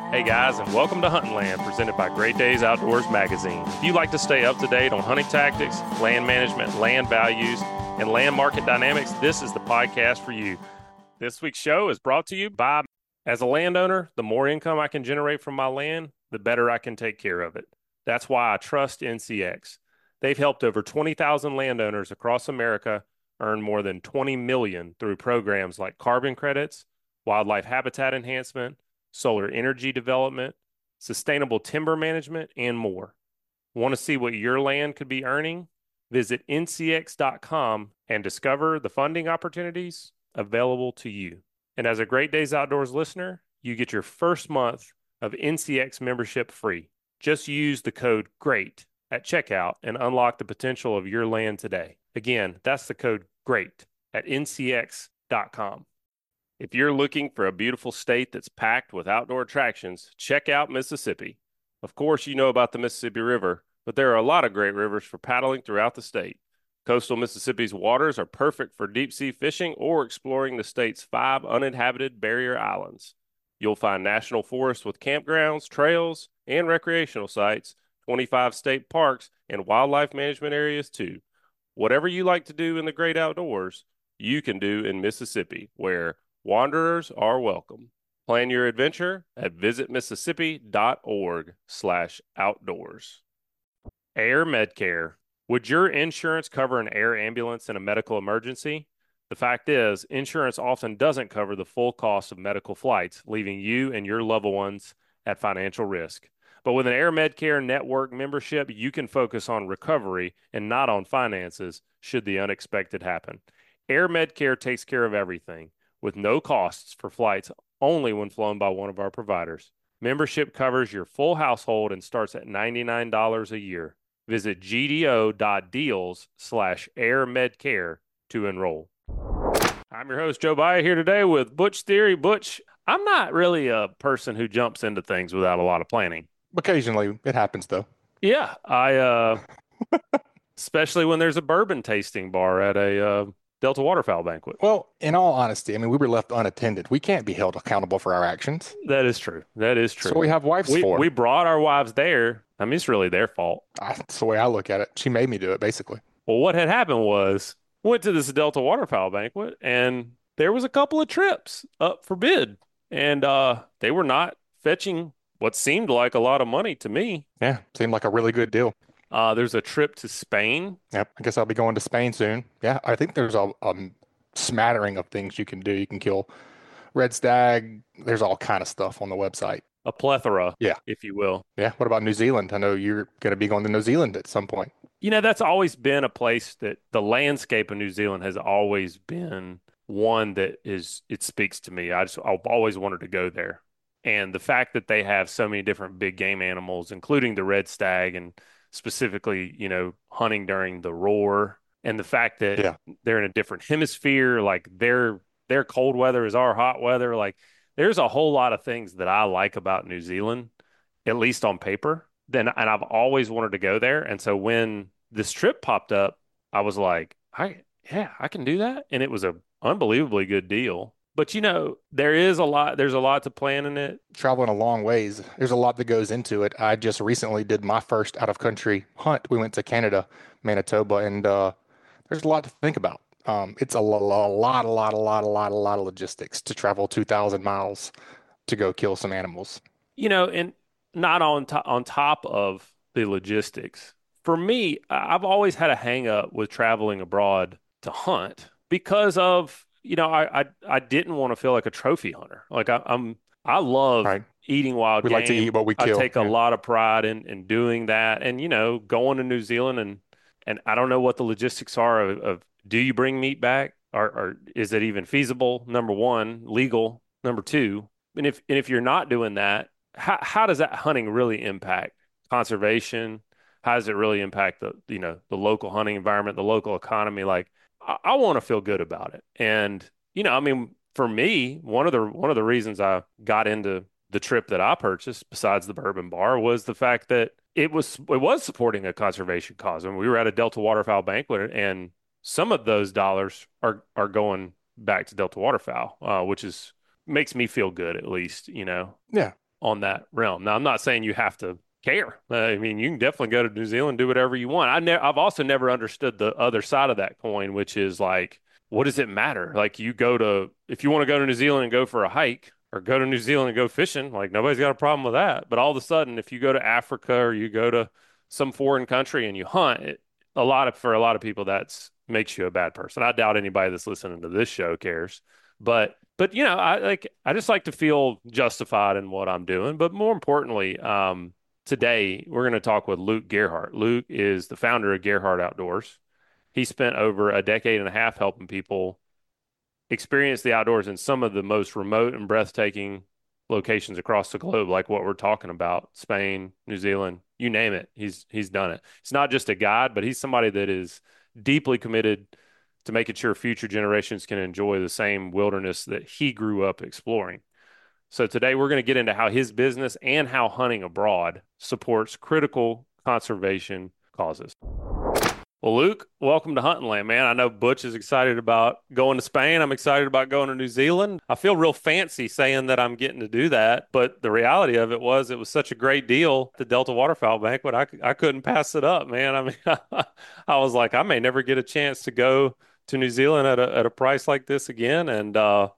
Hey guys, and welcome to Hunting Land, presented by Great Days Outdoors Magazine. If you like to stay up to date on hunting tactics, land management, land values, and land market dynamics, this is the podcast for you. This week's show is brought to you by, as a landowner, the more income I can generate from my land, the better I can take care of it. That's why I trust NCX. They've helped over 20,000 landowners across America earn more than 20 million through programs like carbon credits, wildlife habitat enhancement, solar energy development, sustainable timber management, and more. Want to see what your land could be earning? Visit ncx.com and discover the funding opportunities available to you. And as a Great Days Outdoors listener, you get your first month of NCX membership free. Just use the code GREAT at checkout and unlock the potential of your land today. Again, that's the code GREAT at ncx.com. If you're looking for a beautiful state that's packed with outdoor attractions, check out Mississippi. Of course, you know about the Mississippi River, but there are a lot of great rivers for paddling throughout the state. Coastal Mississippi's waters are perfect for deep-sea fishing or exploring the state's 5 uninhabited barrier islands. You'll find national forests with campgrounds, trails, and recreational sites, 25 state parks, and wildlife management areas too. Whatever you like to do in the great outdoors, you can do in Mississippi, where wanderers are welcome. Plan your adventure at visitmississippi.org/outdoors. Air Medcare. Would your insurance cover an air ambulance in a medical emergency? The fact is, insurance often doesn't cover the full cost of medical flights, leaving you and your loved ones at financial risk. But with an Air Medcare network membership, you can focus on recovery and not on finances should the unexpected happen. Air Medcare takes care of everything, with no costs for flights only when flown by one of our providers. Membership covers your full household and starts at $99 a year. Visit gdo.deals/airmedcare to enroll. I'm your host, Joe Baya, here today with Butch Theory. Butch, I'm not really a person who jumps into things without a lot of planning. Occasionally, it happens though. Yeah, especially when there's a bourbon tasting bar at a Delta Waterfowl banquet. Well, in all honesty, I mean, we were left unattended. We can't be held accountable for our actions. That is true. That is That's what true. we have wives for. We brought our wives there. I mean, it's really their fault. That's the way I look at it. She made me do it, basically. Well, what had happened was went to this Delta Waterfowl banquet, and there was a couple of trips up for bid, and they were not fetching what seemed like a lot of money to me. Yeah, seemed like a really good deal. There's a trip to Spain. Yep, I guess I'll be going to Spain soon. Yeah, I think there's a smattering of things you can do. You can kill red stag. There's all kind of stuff on the website. A plethora, Yeah, if you will. yeah. What about New Zealand? I know you're going to be going to New Zealand at some point. You know, that's always been a place that the landscape of New Zealand has always been one that it speaks to me. I've always wanted to go there. And the fact that they have so many different big game animals, including the red stag and specifically, hunting during the roar, and the fact that Yeah, they're in a different hemisphere, like their cold weather is our hot weather. Like there's a whole lot of things that I like about New Zealand, at least on paper. And I've always wanted to go there. And so when this trip popped up, I was like, yeah, I can do that. And it was a unbelievably good deal. But there's a lot to plan in it. traveling a long ways. There's a lot that goes into it. I just recently did my first out of country hunt. We went to Canada, Manitoba, and there's a lot to think about. It's a lot of logistics to travel 2,000 miles to go kill some animals. And not on top of the logistics. For me, I've always had a hang up with traveling abroad to hunt because of, I didn't want to feel like a trophy hunter. Like I love Right? eating wild We like to eat game. what we I kill. take a Yeah. lot of pride in doing that. And, going to New Zealand and I don't know what the logistics are of do you bring meat back or is it even feasible? Number one, legal. Number two, and if you're not doing that, how does that hunting really impact conservation? How does it really impact the local hunting environment, the local economy? Like I want to feel good about it. And I mean, for me, one of the reasons I got into the trip that I purchased, besides the bourbon bar, was the fact that it was supporting a conservation cause. And we were at a Delta Waterfowl banquet, and some of those dollars are going back to Delta Waterfowl, which is makes me feel good at least. Yeah. on that realm. Now, I'm not saying you have to care. I mean, you can definitely go to New Zealand, do whatever you want. I've also never understood the other side of that coin, which is like, what does it matter? Like, if you want to go to New Zealand and go for a hike or go to New Zealand and go fishing, like nobody's got a problem with that. But all of a sudden, if you go to Africa or you go to some foreign country and you hunt, for a lot of people, that's makes you a bad person. I doubt anybody that's listening to this show cares. But I just like to feel justified in what I'm doing. But more importantly, today we're going to talk with Luke Gerhardt. Luke is the founder of Gerhardt Outdoors. He spent over a decade and a half helping people experience the outdoors in some of the most remote and breathtaking locations across the globe, like what we're talking about, Spain, New Zealand, you name it. He's done it. He's not just a guide, but he's somebody that is deeply committed to making sure future generations can enjoy the same wilderness that he grew up exploring. So today we're going to get into how his business and how hunting abroad supports critical conservation causes. Well, Luke, welcome to Hunting Land, man. I know Butch is excited about going to Spain. I'm excited about going to New Zealand. I feel real fancy saying that I'm getting to do that, but the reality of it was such a great deal, the Delta Waterfowl Banquet. I couldn't pass it up, man. I mean, I was like, I may never get a chance to go to New Zealand at a price like this again, and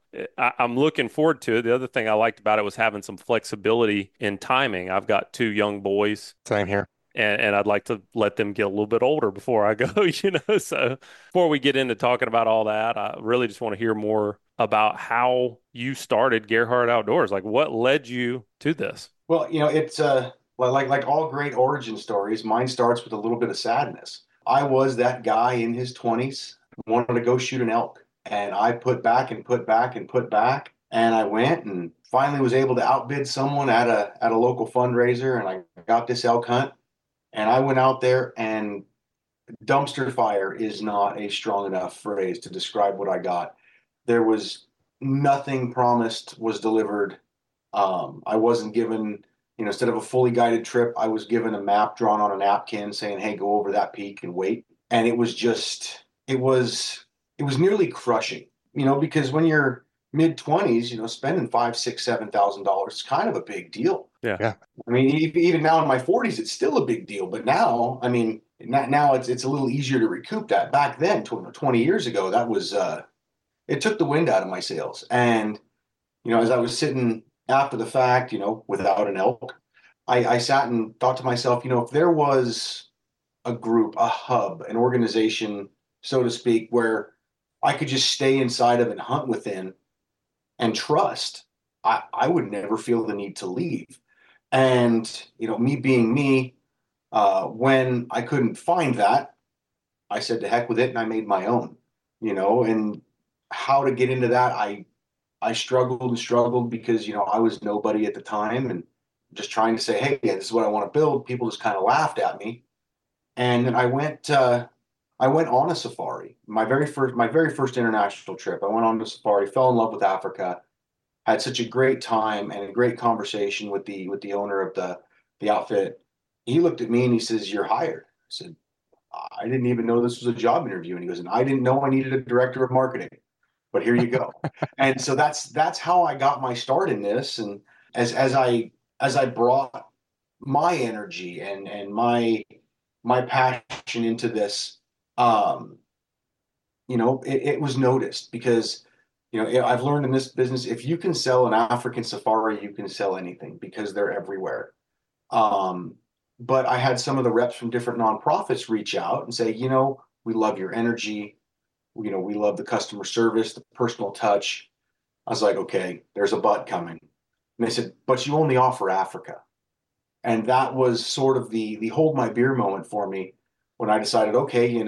I'm looking forward to it. The other thing I liked about it was having some flexibility in timing. I've got two young boys Same here. and I'd like to let them get a little bit older before I go, you know. So before we get into talking about all that, I really just want to hear more about how you started Gerhardt Outdoors. Like what led you to this? Well, it's like all great origin stories, mine starts with a little bit of sadness. I was that guy in his 20s, wanted to go shoot an elk, and I put back and put back and put back, and I went and finally was able to outbid someone at a local fundraiser, and I got this elk hunt, and I went out there, and dumpster fire is not a strong enough phrase to describe what I got. There was nothing promised was delivered. I wasn't given, instead of a fully guided trip, I was given a map drawn on a napkin saying, "Hey, go over that peak and wait." And it was nearly crushing, because when you're mid 20s, spending five, six, $7,000 is kind of a big deal. Yeah. Yeah. I mean, even now in my 40s, it's still a big deal. But now, I mean, now it's a little easier to recoup that. Back then, 20 years ago, that was it took the wind out of my sails. And as I was sitting after the fact, without an elk, I sat and thought to myself, if there was a group, a hub, an organization, so to speak, where I could just stay inside of and hunt within and trust, I would never feel the need to leave. And, me being me, when I couldn't find that, I said to heck with it and I made my own, and how to get into that, I struggled and struggled because, I was nobody at the time and just trying to say, hey, yeah, this is what I want to build. People just kind of laughed at me. And then I went on a safari. My very first international trip. I went on a safari, fell in love with Africa, had such a great time and a great conversation with the owner of the outfit. He looked at me and he says, "You're hired." I said, "I didn't even know this was a job interview." And he goes, "And I didn't know I needed a director of marketing, but here you go." And so that's how I got my start in this. And as I brought my energy and my passion into this, it was noticed because, I've learned in this business, if you can sell an African safari, you can sell anything because they're everywhere. But I had some of the reps from different nonprofits reach out and say, we love your energy. We love the customer service, the personal touch. I was like, okay, there's a but coming. And they said, but you only offer Africa. And that was sort of the hold my beer moment for me when I decided, okay,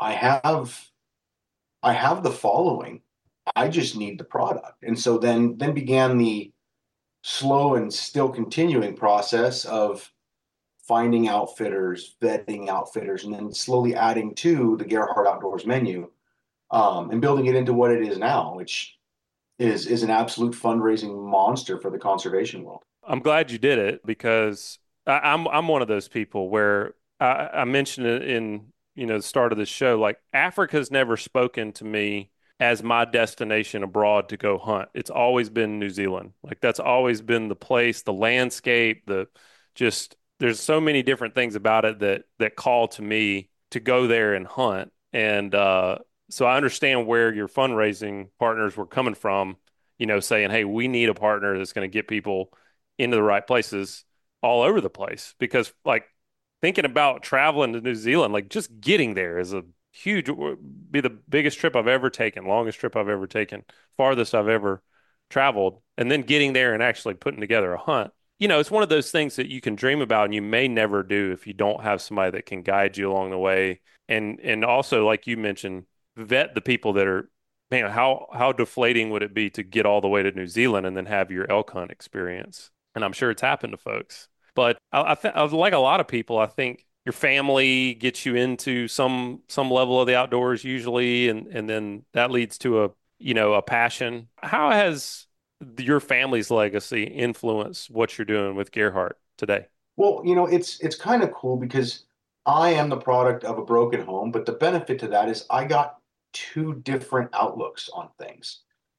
I have the following. I just need the product. And so then began the slow and still continuing process of finding outfitters, vetting outfitters, and then slowly adding to the Gerhardt Outdoors menu, and building it into what it is now, which is an absolute fundraising monster for the conservation world. I'm glad you did it because I'm one of those people where I mentioned it in the start of the show. Like Africa's never spoken to me as my destination abroad to go hunt. It's always been New Zealand. Like that's always been the place, the landscape, the just there's so many different things about it that call to me to go there and hunt. And so I understand where your fundraising partners were coming from, saying, "Hey, we need a partner that's going to get people into the right places all over the place." Because like thinking about traveling to New Zealand, like just getting there is a huge, be the biggest trip I've ever taken, longest trip I've ever taken, farthest I've ever traveled. And then getting there and actually putting together a hunt. It's one of those things that you can dream about and you may never do if you don't have somebody that can guide you along the way. And also, like you mentioned, vet the people that are, man, how deflating would it be to get all the way to New Zealand and then have your elk hunt experience? And I'm sure it's happened to folks. But like a lot of people, I think your family gets you into some level of the outdoors usually, and then that leads to a passion. How has your family's legacy influenced what you're doing with Gerhardt today? Well, it's kind of cool because I am the product of a broken home, but the benefit to that is I got two different outlooks on things.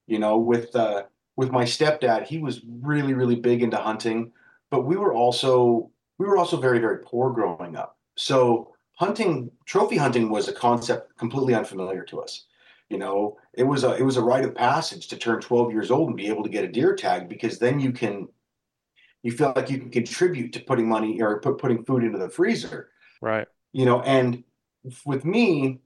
With my stepdad, he was really, really big into hunting, but we were also very, very poor growing up. So trophy hunting was a concept completely unfamiliar to us. It was a rite of passage to turn 12 years old and be able to get a deer tag because then you feel like you can contribute to putting money or putting food into the freezer. Right. And with me,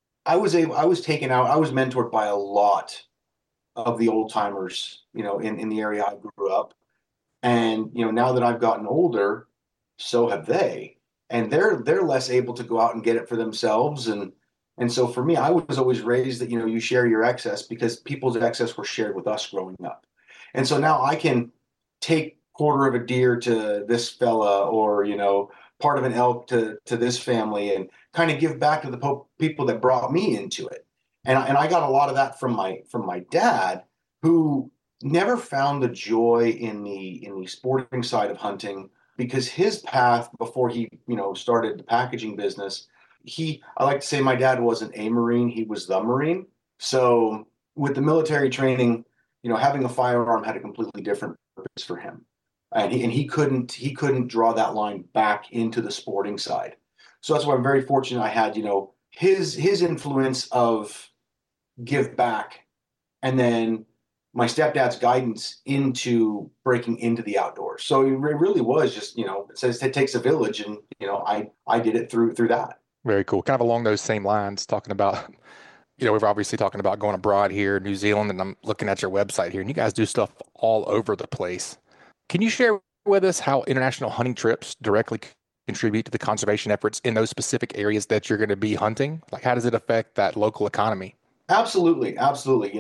I was taken out, I was mentored by a lot of the old timers, in the area I grew up. And, now that I've gotten older, so have they. And they're less able to go out and get it for themselves. And so for me, I was always raised that, you share your excess because people's excess were shared with us growing up. And so now I can take quarter of a deer to this fella or, part of an elk to this family and kind of give back to the people that brought me into it. And I got a lot of that from my dad, who never found the joy in the sporting side of hunting because his path before he, started the packaging business, I like to say my dad wasn't a Marine, he was the Marine. So with the military training, having a firearm had a completely different purpose for him. And he couldn't draw that line back into the sporting side. So that's why I'm very fortunate I had, his influence of give back and then my stepdad's guidance into breaking into the outdoors. So it really was just, it says it takes a village and, I did it through that. Very cool. Kind of along those same lines, talking about, we're obviously talking about going abroad here, New Zealand, and I'm looking at your website here, and you guys do stuff all over the place. Can you share with us how international hunting trips directly contribute to the conservation efforts in those specific areas that you're going to be hunting? Like, how does it affect that local economy? Absolutely, absolutely.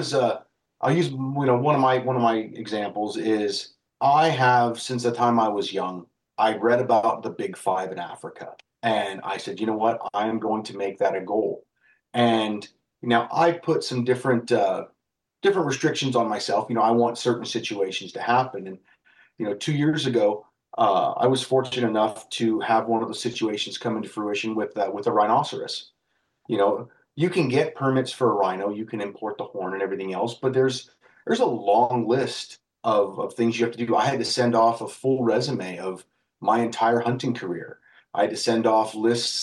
I'll use one of my examples is I have since the time I was young, I read about the Big Five in Africa, and I said, you know what, I'm going to make that a goal. And now I put some different restrictions on myself. I want certain situations to happen, and 2 years ago, I was fortunate enough to have one of those situations come into fruition with a rhinoceros. You can get permits for a rhino, you can import the horn and everything else, but there's a long list of things you have to do. I had to send off a full resume of my entire hunting career. I had to send off lists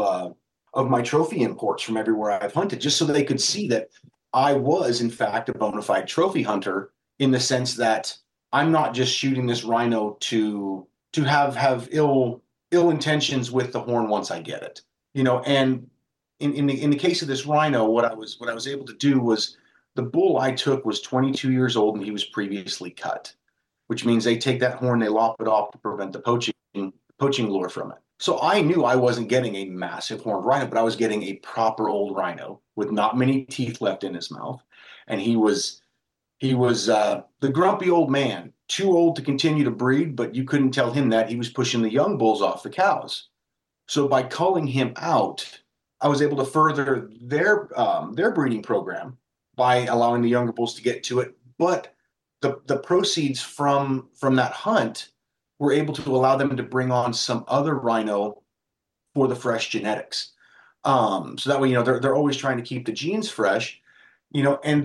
of my trophy imports from everywhere I've hunted, just so they could see that I was, in fact, a bona fide trophy hunter in the sense that I'm not just shooting this rhino to have ill intentions with the horn once I get it. And in the case of this rhino, what I was able to do was the bull I took was 22 years old and he was previously cut, which means they take that horn, they lop it off to prevent the poaching lure from it. So I knew I wasn't getting a massive horned rhino, but I was getting a proper old rhino with not many teeth left in his mouth, and he was the grumpy old man, too old to continue to breed, but you couldn't tell him that he was pushing the young bulls off the cows. So by culling him out, I was able to further their breeding program by allowing the younger bulls to get to it. But the proceeds from that hunt were able to allow them to bring on some other rhino for the fresh genetics. So that way, they're always trying to keep the genes fresh. And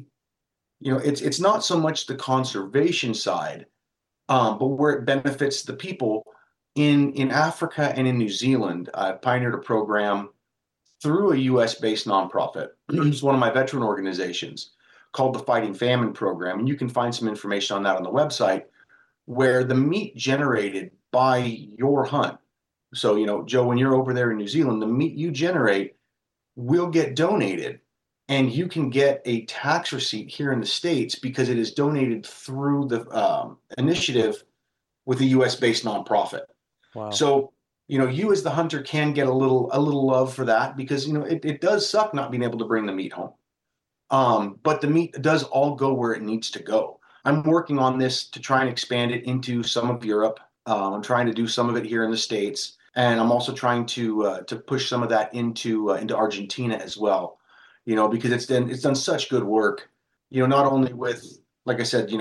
it's not so much the conservation side, but where it benefits the people in Africa and in New Zealand. I pioneered a program through a US based nonprofit. It's one of my veteran organizations called the Fighting Famine Program. And you can find some information on that on the website, where the meat generated by your hunt. So, Joe, when you're over there in New Zealand, the meat you generate will get donated, and you can get a tax receipt here in the States because it is donated through the initiative with a US based nonprofit. Wow. So, you as the hunter can get a little love for that because, it does suck not being able to bring the meat home. But the meat does all go where it needs to go. I'm working on this to try and expand it into some of Europe. I'm trying to do some of it here in the States, and I'm also trying to push some of that into Argentina as well. Because it's done such good work. Not only with, like I said,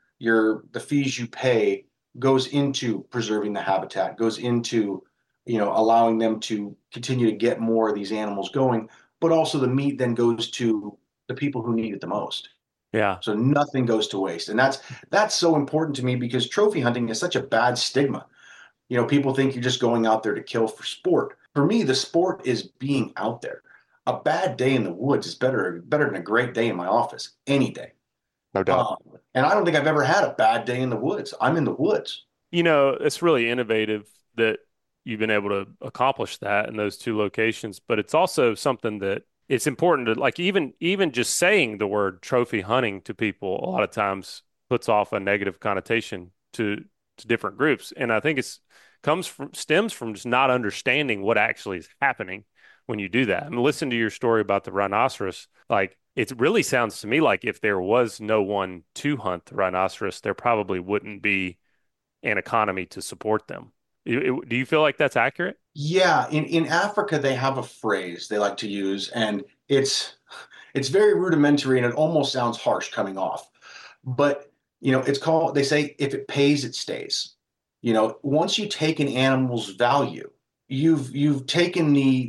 the fees you pay goes into preserving the habitat, goes into allowing them to continue to get more of these animals going, but also the meat then goes to the people who need it the most. Yeah. So nothing goes to waste. And that's so important to me because trophy hunting is such a bad stigma. People think you're just going out there to kill for sport. For me, the sport is being out there. A bad day in the woods is better than a great day in my office any day. No doubt. Um, and I don't think I've ever had a bad day in the woods. I'm in the woods. It's really innovative that you've been able to accomplish that in those two locations, but it's also something that it's important to like even just saying the word trophy hunting to people a lot of times puts off a negative connotation to different groups. And I think stems from just not understanding what actually is happening when you do that. I mean, listen to your story about the rhinoceros. Like it really sounds to me like if there was no one to hunt the rhinoceros, there probably wouldn't be an economy to support them. Do you feel like that's accurate? Yeah, in Africa they have a phrase they like to use, and it's very rudimentary and it almost sounds harsh coming off. But it's called, they say, if it pays, it stays. Once you take an animal's value, you've taken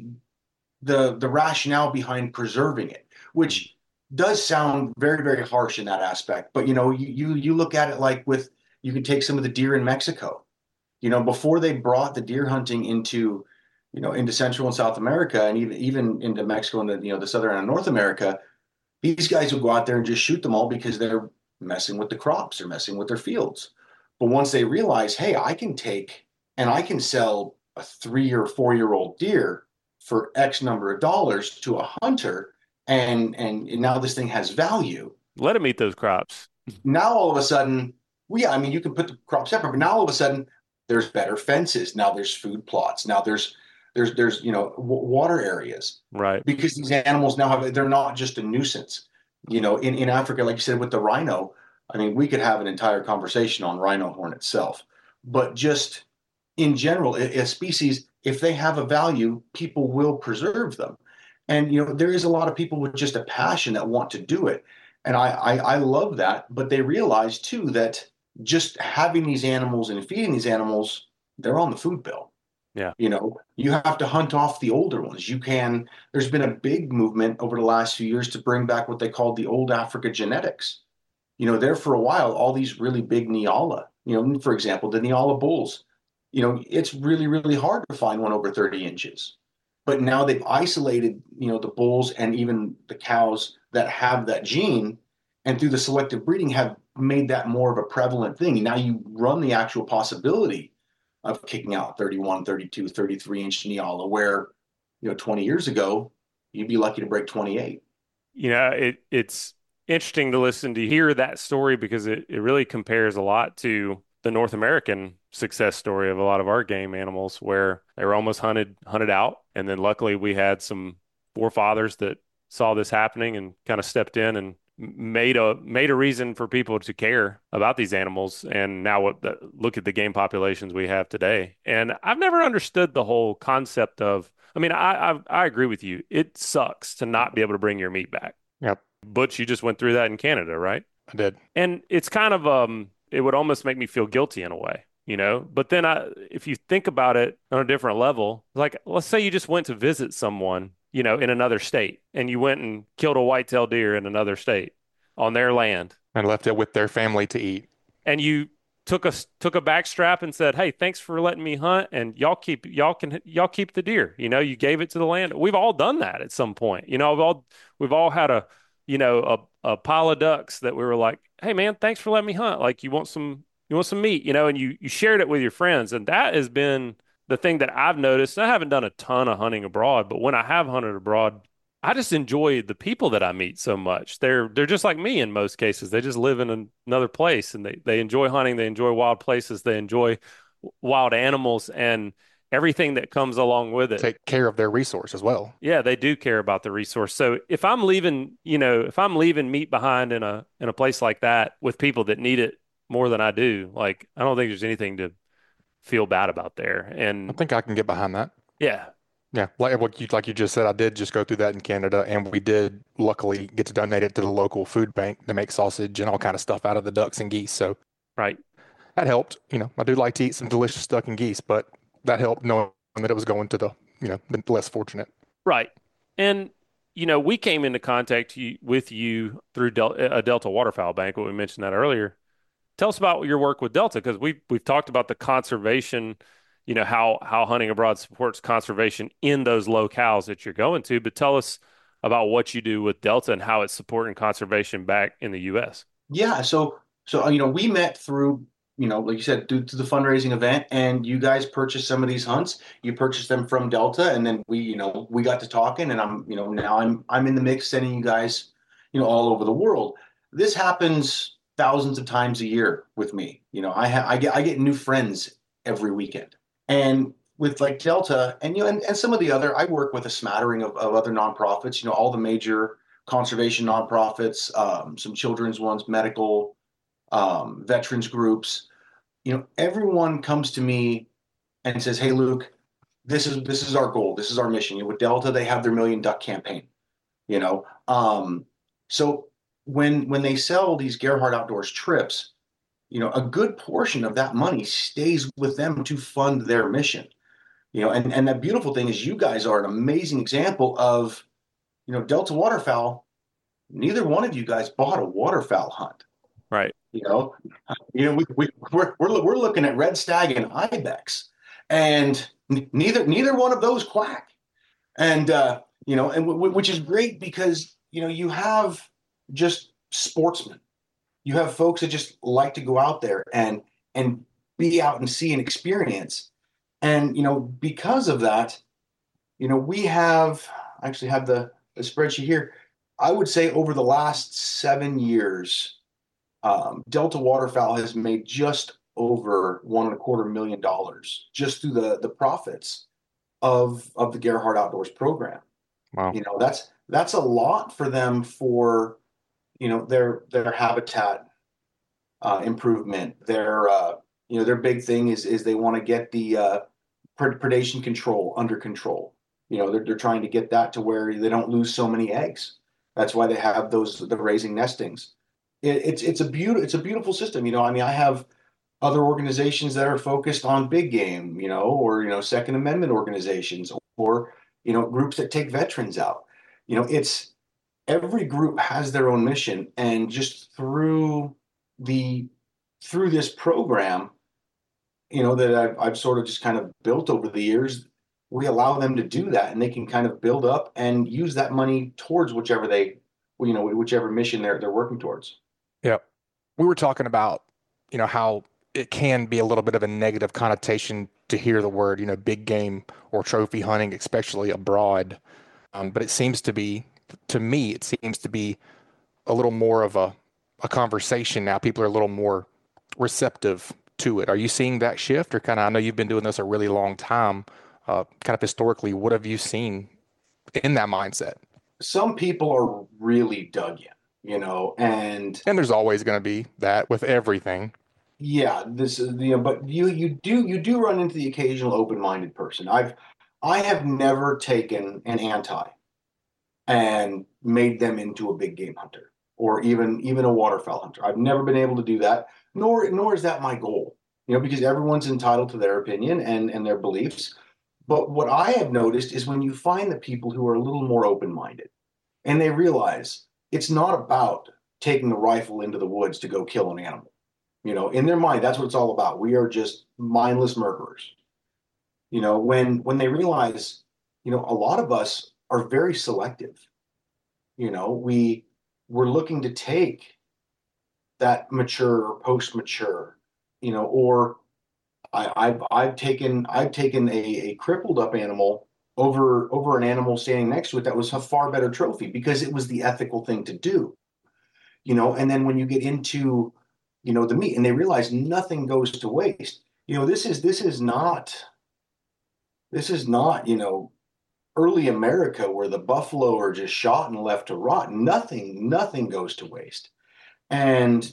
the rationale behind preserving it, which does sound very, very harsh in that aspect. But you look at it like with you can take some of the deer in Mexico. Before they brought the deer hunting into Central and South America, and even into Mexico and the southern and North America, these guys would go out there and just shoot them all because they're messing with the crops, they're messing with their fields. But once they realize, hey, I can take and I can sell a 3 or 4 year old deer for X number of dollars to a hunter, and now this thing has value. Let them eat those crops. Now all of a sudden, well, yeah, I mean, you can put the crop separate, but now all of a sudden there's better fences. Now there's food plots. Now there's water areas Right. because these animals now they're not just a nuisance. In Africa, like you said, with the rhino, I mean, we could have an entire conversation on rhino horn itself, but just in general, a species, if they have a value, people will preserve them. And there is a lot of people with just a passion that want to do it, and I love that. But they realize too that just having these animals and feeding these animals, they're on the food bill. Yeah. You have to hunt off the older ones. There's been a big movement over the last few years to bring back what they called the old Africa genetics. There for a while, all these really big Nyala, for example, the Nyala bulls, it's really, really hard to find one over 30 inches. But now they've isolated, the bulls and even the cows that have that gene, and through the selective breeding have made that more of a prevalent thing. And now you run the actual possibility of kicking out 31, 32, 33-inch Nyala, where, 20 years ago, you'd be lucky to break 28. It's interesting to listen to hear that story because it really compares a lot to the North American success story of a lot of our game animals where they were almost hunted out. And then luckily we had some forefathers that saw this happening and kind of stepped in and made a reason for people to care about these animals. And now look at the game populations we have today. And I've never understood the whole concept of, I mean, I agree with you. It sucks to not be able to bring your meat back. Yep, Butch, you just went through that in Canada, right? I did. And it's kind of it would almost make me feel guilty in a way, But then if you think about it on a different level, like let's say you just went to visit someone, in another state, and you went and killed a whitetail deer in another state on their land, And left it with their family to eat. and you took a back strap and said, "Hey, thanks for letting me hunt, and y'all keep the deer." You gave it to the land. We've all done that at some point. We've all had a pile of ducks that we were like, "Hey, man, thanks for letting me hunt. Like, you want some meat, and you shared it with your friends, and that has been the thing that I've noticed. I haven't done a ton of hunting abroad, but when I have hunted abroad, I just enjoy the people that I meet so much. They're just like me in most cases. They just live in another place, and they enjoy hunting, they enjoy wild places, they enjoy wild animals and everything that comes along with it. Take care of their resource as well. Yeah, they do care about the resource. So if I'm leaving meat behind in a place like that with people that need it more than I do, like I don't think there's anything to feel bad about there. I And think I can get behind that. yeah, Yeah, like you just said, I did just go through that in Canada, and we did luckily get to donate it to the local food bank to make sausage and all kind of stuff out of the ducks and geese. So right. that helped. I do like to eat some delicious duck and geese, but that helped knowing that it was going to the less fortunate. Right. And, we came into contact with you through a Delta Waterfowl Banquet. We mentioned that earlier. Tell us about your work with Delta, because we've talked about the conservation, how hunting abroad supports conservation in those locales that you're going to. But tell us about what you do with Delta and how it's supporting conservation back in the U.S. Yeah, so we met through, like you said, due to the fundraising event, and you guys purchased some of these hunts. You purchased them from Delta, and then we got to talking, and now I'm in the mix sending you guys, all over the world. This happens thousands of times a year with me. I get new friends every weekend, and with like Delta and some of the other, I work with a smattering of other nonprofits. All the major conservation nonprofits, some children's ones, medical, veterans groups. Everyone comes to me and says, "Hey, Luke, this is our goal. This is our mission." With Delta, they have their Million Duck campaign. You know, so when they sell these Gerhard Outdoors trips, a good portion of that money stays with them to fund their mission. And that beautiful thing is, you guys are an amazing example of, Delta Waterfowl. Neither one of you guys bought a waterfowl hunt. Right. You know, we're looking at red stag and ibex, and neither one of those quack. And which is great, because you have just sportsmen. You have folks that just like to go out there and be out and see and experience. And because of that, we have actually have the spreadsheet here. I would say over the last 7 years, Delta Waterfowl has made just over $1.25 million just through the profits of the Gerhard Outdoors program. Wow. That's a lot for them for their habitat improvement. Their big thing is they want to get the predation control under control. They're trying to get that to where they don't lose so many eggs. That's why they have the raising nestings. It's a beautiful system. I have other organizations that are focused on big game, or Second Amendment organizations, or groups that take veterans out. It's every group has their own mission, and just through this program, that I've sort of just kind of built over the years, we allow them to do that, and they can kind of build up and use that money towards whichever mission they're working towards. Yeah. We were talking about, how it can be a little bit of a negative connotation to hear the word, big game or trophy hunting, especially abroad. But it seems to be, to me, it seems to be a little more of a conversation now. People are a little more receptive to it. Are you seeing that shift, or I know you've been doing this a really long time, kind of historically, what have you seen in that mindset? Some people are really dug in, and there's always going to be that with everything. Yeah, this is but you do run into the occasional open-minded person. I have never taken an anti and made them into a big game hunter, or even a waterfowl hunter. I've never been able to do that, nor is that my goal. Because everyone's entitled to their opinion and their beliefs. But what I have noticed is when you find the people who are a little more open-minded and they realize it's not about taking a rifle into the woods to go kill an animal. In their mind, that's what it's all about. We are just mindless murderers. When they realize, a lot of us are very selective. We're looking to take that mature or post-mature, or I've taken a crippled up animal over an animal standing next to it that was a far better trophy because it was the ethical thing to do. And then when you get into, the meat and they realize nothing goes to waste. This is not, early America where the buffalo are just shot and left to rot. Nothing goes to waste. And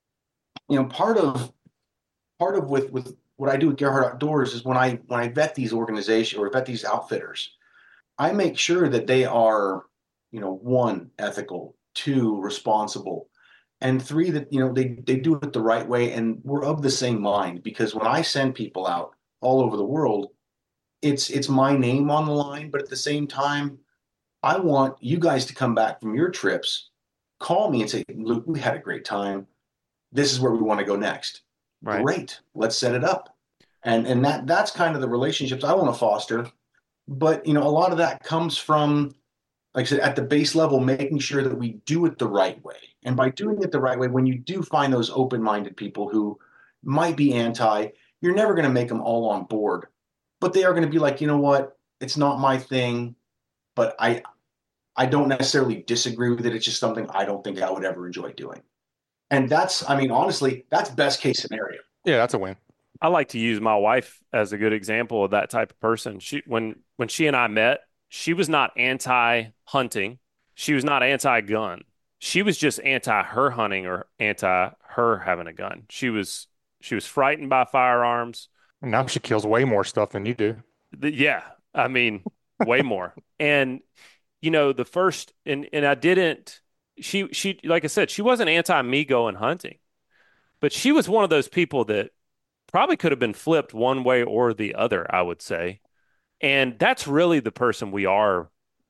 part of with what I do with Gerhard Outdoors is when I vet these organizations or vet these outfitters, I make sure that they are, one, ethical, two, responsible, and three, that they do it the right way, and we're of the same mind. Because when I send people out all over the world, it's my name on the line, but at the same time, I want you guys to come back from your trips, call me and say, Luke, we had a great time. This is where we want to go next. Right. Great, let's set it up. And that's kind of the relationships I want to foster. But a lot of that comes from, like I said, at the base level, making sure that we do it the right way. And by doing it the right way, when you do find those open-minded people who might be anti, you're never going to make them all on board. But they are going to be like, you know what? It's not my thing, but I don't necessarily disagree with it. It's just something I don't think I would ever enjoy doing. And I mean, honestly, that's best case scenario. Yeah, that's a win. I like to use my wife as a good example of that type of person. When she and I met, she was not anti-hunting. She was not anti-gun. She was just anti her hunting or anti her having a gun. She was frightened by firearms. And now she kills way more stuff than you do. Yeah, I mean, way more. And the first and I didn't she like I said, she wasn't anti me going hunting, but she was one of those people that probably could have been flipped one way or the other, I would say. And that's really the person we are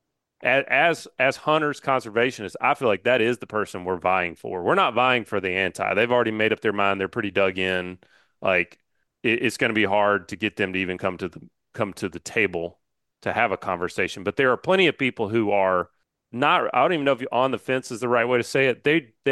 as hunters, conservationists. I feel like that is the person we're vying for. We're not vying for the anti. They've already made up their mind. They're pretty dug in. Like it's going to be hard to get them to even come to the table to have a conversation. But there are plenty of people who are not. I don't even know if on the fence is the right way to say it.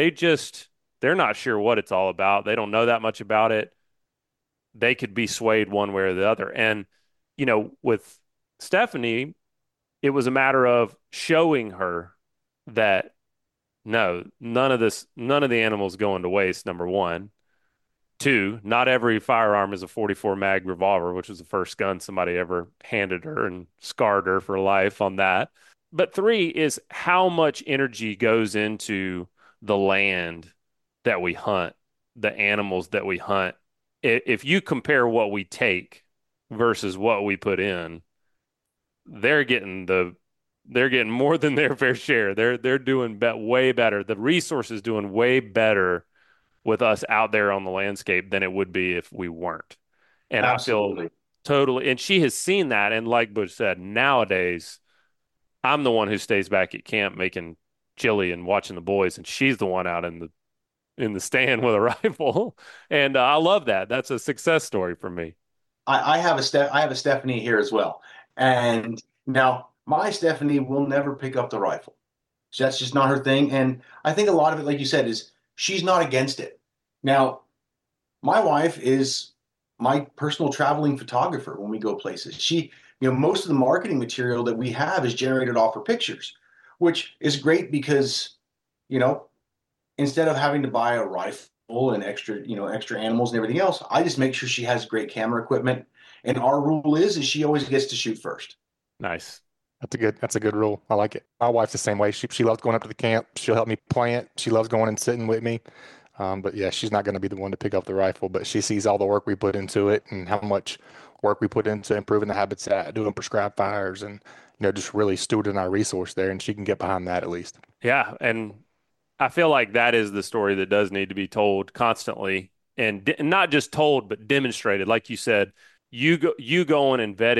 They're not sure what it's all about. They don't know that much about it. They could be swayed one way or the other. And, with Stephanie, it was a matter of showing her that no, none of the animals going to waste, number one. Two, not every firearm is a 44 mag revolver, which was the first gun somebody ever handed her and scarred her for life on that. But three is how much energy goes into the land that we hunt, the animals that we hunt. If you compare what we take versus what we put in, they're getting more than their fair share. They're doing way better. The resource is doing way better with us out there on the landscape than it would be if we weren't. And I feel Absolutely. totally, and she has seen that. And like Butch said, nowadays, I'm the one who stays back at camp making chili and watching the boys, and she's the one out in the stand with a rifle. And I love that. That's a success story for me. I have a Stephanie here as well. And now my Stephanie will never pick up the rifle. So that's just not her thing. And I think a lot of it, like you said, is she's not against it. Now, my wife is my personal traveling photographer when we go places. Most of the marketing material that we have is generated off her pictures, which is great because, you know, instead of having to buy a rifle and extra animals and everything else, I just make sure she has great camera equipment. And our rule is she always gets to shoot first. Nice. That's a good rule. I like it. My wife's the same way. She loves going up to the camp. She'll help me plant. She loves going and sitting with me. But yeah, she's not going to be the one to pick up the rifle, but she sees all the work we put into it and how much work we put into improving the habitat, doing prescribed fires, and just really stewarding our resource there. And she can get behind that at least. Yeah. And I feel like that is the story that does need to be told constantly and not just told, but demonstrated. Like you said, you going and vetting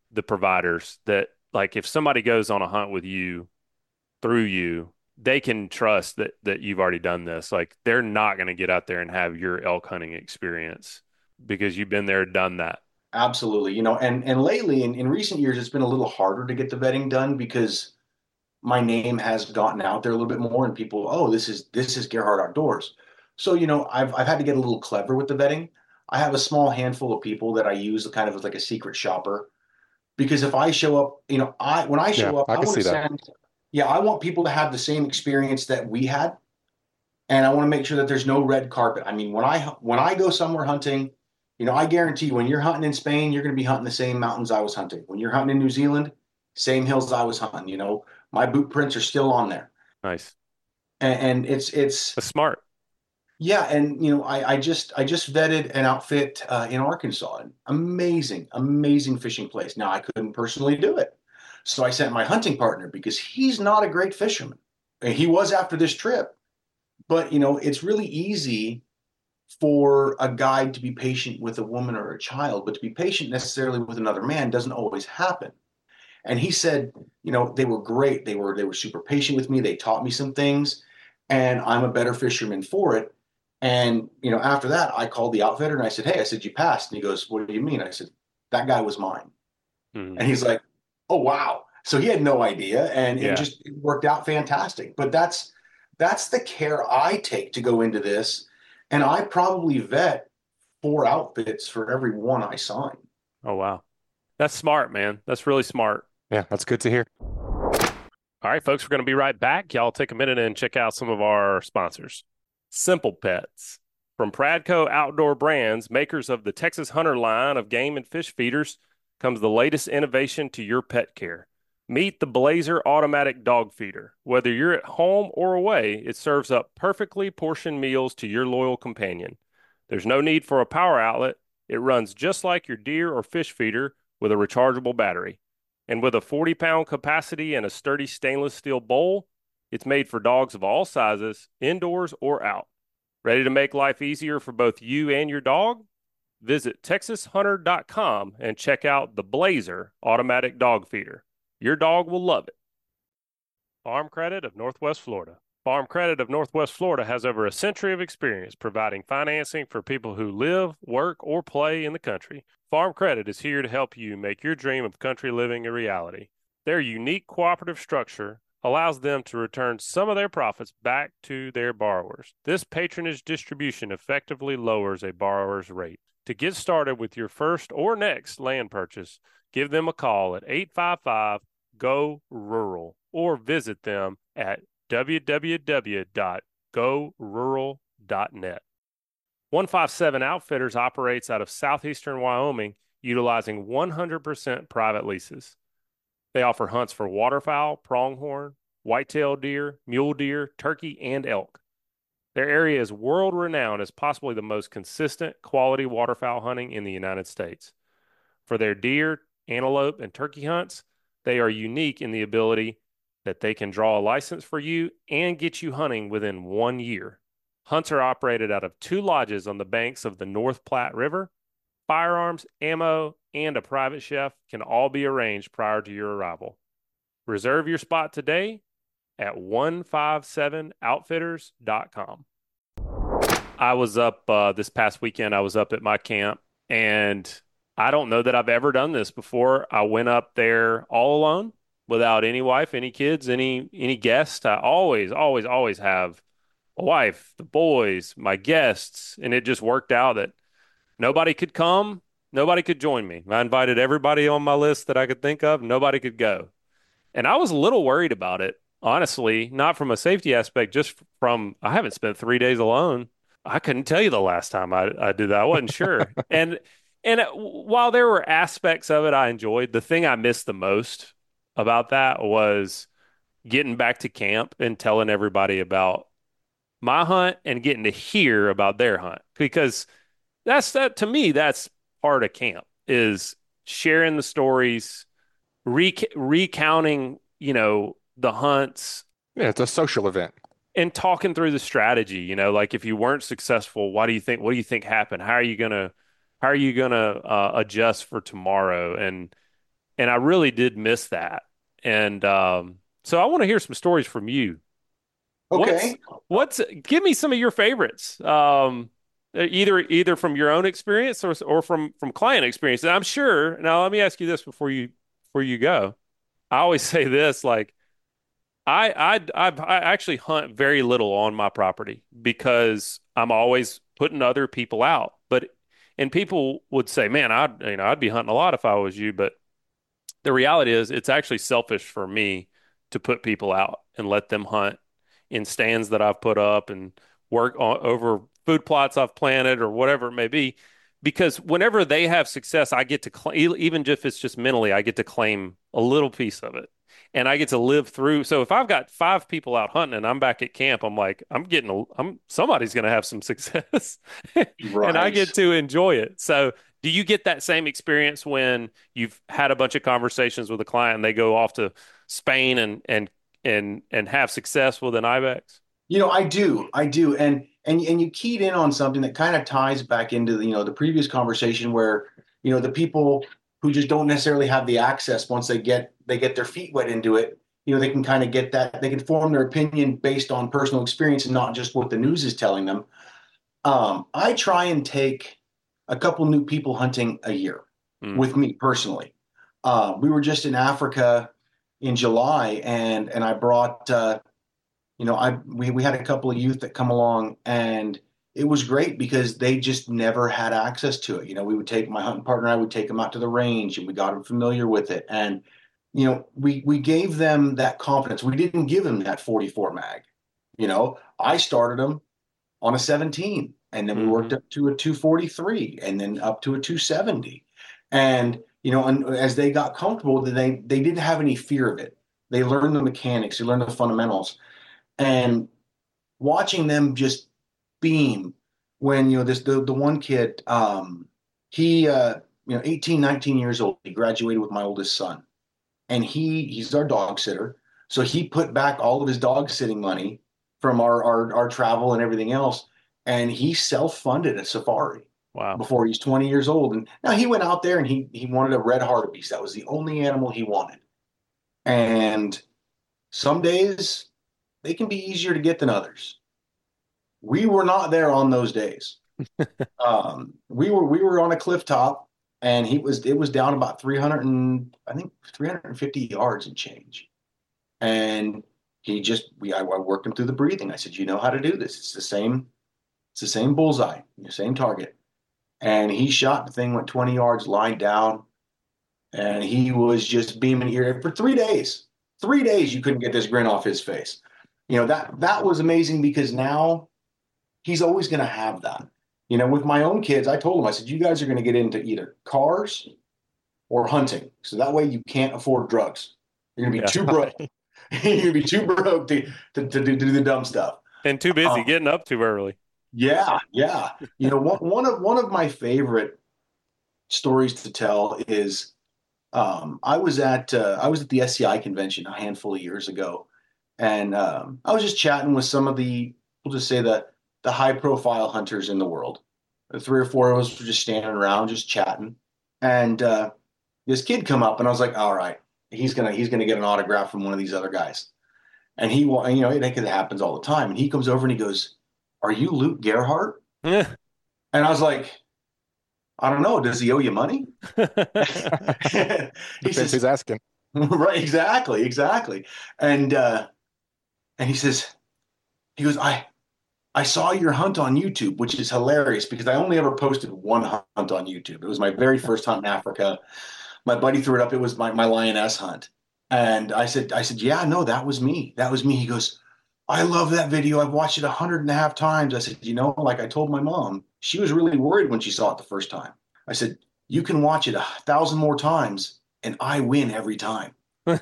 the providers that like if somebody goes on a hunt with you through you, they can trust that you've already done this. Like they're not going to get out there and have your elk hunting experience because you've been there, done that. Absolutely. And lately in recent years, it's been a little harder to get the vetting done because my name has gotten out there a little bit more and people, oh, this is Gerhard Outdoors. So, I've had to get a little clever with the vetting. I have a small handful of people that I use kind of as like a secret shopper because if I show up, I when I Yeah, show up, I I can want see to that. send, yeah, I want people to have the same experience that we had, and I want to make sure that there's no red carpet. I mean, when I go somewhere hunting, I guarantee you, when you're hunting in Spain, you're going to be hunting the same mountains I was hunting. When you're hunting in New Zealand, same hills I was hunting. My boot prints are still on there, Nice. and it's That's smart. yeah, and I just vetted an outfit in Arkansas, an amazing, amazing fishing place. Now I couldn't personally do it, so I sent my hunting partner because he's not a great fisherman. And he was after this trip, but it's really easy for a guide to be patient with a woman or a child, but to be patient necessarily with another man doesn't always happen. And he said, they were great. They were super patient with me. They taught me some things, and I'm a better fisherman for it. And after that, I called the outfitter and I said, "Hey," I said, "you passed." And he goes, "What do you mean?" I said, "That guy was mine." Mhm. And he's like, "Oh wow!" So he had no idea, and it Yeah. just worked out fantastic. But that's the care I take to go into this, and I probably vet 4 outfits for every one I sign. Oh, wow. That's smart, man. That's really smart. Yeah, that's good to hear. All right, folks, we're going to be right back. Y'all take a minute and check out some of our sponsors. Simple Pets. From Pradco Outdoor Brands, makers of the Texas Hunter line of game and fish feeders, comes the latest innovation to your pet care. Meet the Blazer Automatic Dog Feeder. Whether you're at home or away, it serves up perfectly portioned meals to your loyal companion. There's no need for a power outlet. It runs just like your deer or fish feeder with a rechargeable battery. And with a 40-pound capacity and a sturdy stainless steel bowl, it's made for dogs of all sizes, indoors or out. Ready to make life easier for both you and your dog? Visit TexasHunter.com and check out the Blazer Automatic Dog Feeder. Your dog will love it. Farm Credit of Northwest Florida. Farm Credit of Northwest Florida has over a century of experience providing financing for people who live, work, or play in the country. Farm Credit is here to help you make your dream of country living a reality. Their unique cooperative structure allows them to return some of their profits back to their borrowers. This patronage distribution effectively lowers a borrower's rate. To get started with your first or next land purchase, give them a call at 855 GO RURAL or visit them at www.gorural.net. 157 Outfitters operates out of southeastern Wyoming, utilizing 100% private leases. They offer hunts for waterfowl, pronghorn, white-tailed deer, mule deer, turkey, and elk. Their area is world-renowned as possibly the most consistent quality waterfowl hunting in the United States. For their deer, antelope, and turkey hunts, they are unique in the ability that they can draw a license for you and get you hunting within 1 year. Hunts are operated out of 2 lodges on the banks of the North Platte River. Firearms, ammo, and a private chef can all be arranged prior to your arrival. Reserve your spot today at 157outfitters.com. I was up this past weekend. I was up at my camp, and I don't know that I've ever done this before. I went up there all alone without any wife, any kids, any guests. I always, always, always have a wife, the boys, my guests, and it just worked out that nobody could come, nobody could join me. I invited everybody on my list that I could think of. Nobody could go. And I was a little worried about it, honestly, not from a safety aspect, just from I haven't spent 3 days alone. I couldn't tell you the last time I did that. I wasn't sure. And while there were aspects of it I enjoyed, the thing I missed the most about that was getting back to camp and telling everybody about my hunt and getting to hear about their hunt because that to me that's part of camp is sharing the stories, recounting, the hunts Yeah, it's a social event. and talking through the strategy, like if you weren't successful, what do you think happened? How are you going to adjust for tomorrow? and I really did miss that. And so I want to hear some stories from you. What's Okay. what's give me some of your favorites. Either from your own experience or from client experience. And I'm sure. Now, let me ask you this before you go. I always say this, like I actually hunt very little on my property because I'm always putting other people out. But and people would say, "Man, I'd be hunting a lot if I was you." But the reality is, it's actually selfish for me to put people out and let them hunt in stands that I've put up and over food plots I've planted or whatever it may be. Because whenever they have success, I get to claim, even if it's just mentally, I get to claim a little piece of it. And I get to live through. So if I've got 5 people out hunting and I'm back at camp, I'm like, somebody's going to have some success and I Right. get to enjoy it. So do you get that same experience when you've had a bunch of conversations with a client and they go off to Spain and have success with an ibex? I do, and you keyed in on something that kind of ties back into the previous conversation where the people who just don't necessarily have the access once they get their feet wet into it, they can kind of get that they can form their opinion based on personal experience and not just what the news is telling them. I try and take a couple new people hunting a year Mm. with me personally. We were just in Africa in July, and I brought we had a couple of youth that come along, and it was great because they just never had access to it. We would take my hunting partner, and I would take them out to the range, and we got them familiar with it, and we gave them that confidence. We didn't give them that 44 mag. I started them on a 17, and then we Hmm. worked up to a 243, and then up to a 270, and as they got comfortable, they didn't have any fear of it. They learned the mechanics, they learned the fundamentals, and watching them just beam when the one kid, he 18, 19 years old, he graduated with my oldest son, and he's our dog sitter, so he put back all of his dog sitting money from our travel and everything else, and he self-funded a safari Wow. before he's 20 years old. And now he went out there and he wanted a red hartebeest. That was the only animal he wanted. And some days they can be easier to get than others. We were not there on those days. We were on a cliff top, and it was down about 300 and I think 350 yards and change. And I worked him through the breathing. I said, you know how to do this. It's the same bullseye, the same target. And he shot, the thing went 20 yards, lying down, and he was just beaming ear for 3 days. 3 days you couldn't get this grin off his face. That was amazing because now he's always going to have that. With my own kids, I told them, I said, you guys are going to get into either cars or hunting. So that way you can't afford drugs. You're going to be Yeah. too broke. You're going to be too broke to do the dumb stuff. And too busy Um, getting up too early. yeah, yeah. One of my favorite stories to tell is I was at the SCI convention a handful of years ago, and I was just chatting with some of we'll just say the high profile hunters in the world. The three or four of us were just standing around, just chatting, and this kid come up, and I was like, all right, he's gonna get an autograph from one of these other guys, and it happens all the time, and he comes over and he goes, "Are you Luke Gerhardt?" Yeah. And I was like, I don't know. Does he owe you money? He Depends says, who's asking. right, exactly. And and he goes, I saw your hunt on YouTube, which is hilarious because I only ever posted one hunt on YouTube. It was my very first hunt in Africa. My buddy threw it up. It was my lioness hunt. And I said, yeah, no, that was me. That was me. He goes, I love that video. I've watched it 100 and a half times. I said, like I told my mom, she was really worried when she saw it the first time. I said, you can watch it 1,000 more times and I win every time.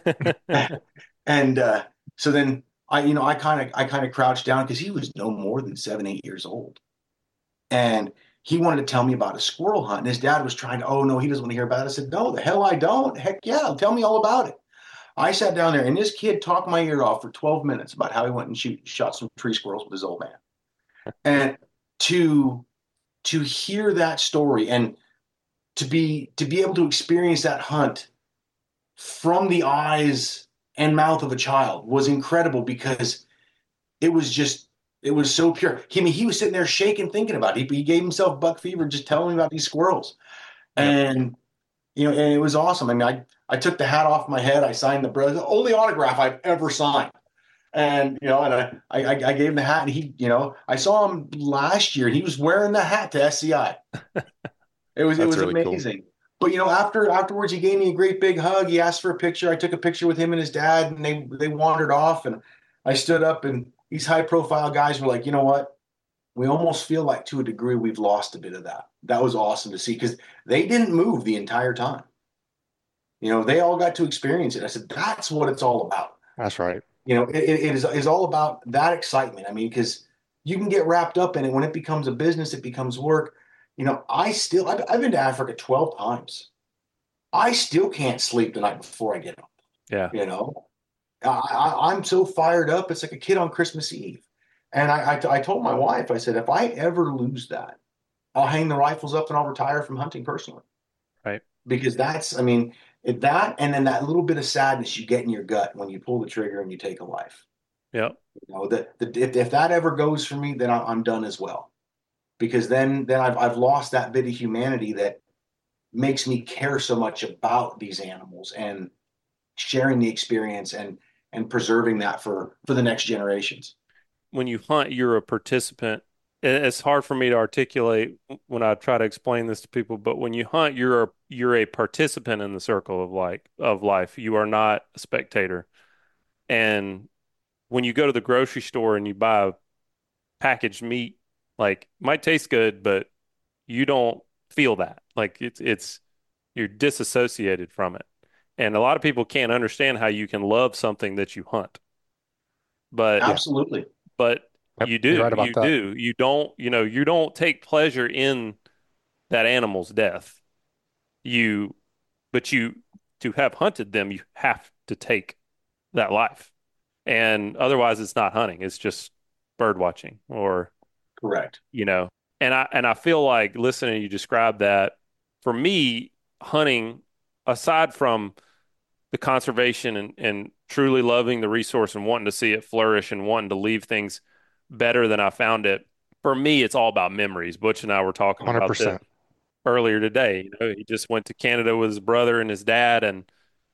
And so then I kind of crouched down because he was no more than 7, 8 years old. And he wanted to tell me about a squirrel hunt. And his dad was trying to, oh no, he doesn't want to hear about it. I said, no, the hell I don't. Heck yeah, tell me all about it. I sat down there and this kid talked my ear off for 12 minutes about how he went and shot some tree squirrels with his old man. And to to hear that story and to be able to experience that hunt from the eyes and mouth of a child was incredible because it was just, it was so pure. I mean, he was sitting there shaking, thinking about it. He gave himself buck fever just telling me about these squirrels. Yep. And, and it was awesome. I mean, I took the hat off my head. I signed the only autograph I've ever signed. And, I gave him the hat and I saw him last year and he was wearing the hat to SCI. It That's was really cool. amazing. But afterwards he gave me a great big hug. He asked for a picture. I took a picture with him and his dad, and they wandered off. And I stood up, and these high profile guys were like, you know what? We almost feel like to a degree we've lost a bit of that. That was awesome to see because they didn't move the entire time. They all got to experience it. I said, that's what it's all about. That's right. It is all about that excitement. I mean, because you can get wrapped up in it when it becomes a business, it becomes work. I've been to Africa 12 times. I still can't sleep the night before I get up. Yeah. I'm so fired up. It's like a kid on Christmas Eve. And I told my wife, I said, if I ever lose that, I'll hang the rifles up and I'll retire from hunting personally. Right. Because that's, I mean, that and then that little bit of sadness you get in your gut when you pull the trigger and you take a life. Yeah. If that ever goes for me, then I'm done as well. Because then I've lost that bit of humanity that makes me care so much about these animals and sharing the experience and preserving that for the next generations. When you hunt, you're a participant. It's hard for me to articulate when I try to explain this to people, but when you hunt, you're a participant in the circle of life. You are not a spectator. And when you go to the grocery store and you buy packaged meat, like might taste good, but you don't feel that. Like it's you're disassociated from it. And a lot of people can't understand how you can love something that you hunt. But Absolutely. but Yep, you you're do. right about You that. do. You don't take pleasure in that animal's death. You but you to have hunted them, you have to take that life. And otherwise it's not hunting. It's just bird watching or Correct. you know. And I feel like listening to you describe that, for me, hunting, aside from the conservation and truly loving the resource and wanting to see it flourish and wanting to leave things better than I found it, for me, it's all about memories. Butch and I were talking about this 100%. earlier today. He just went to Canada with his brother and his dad, and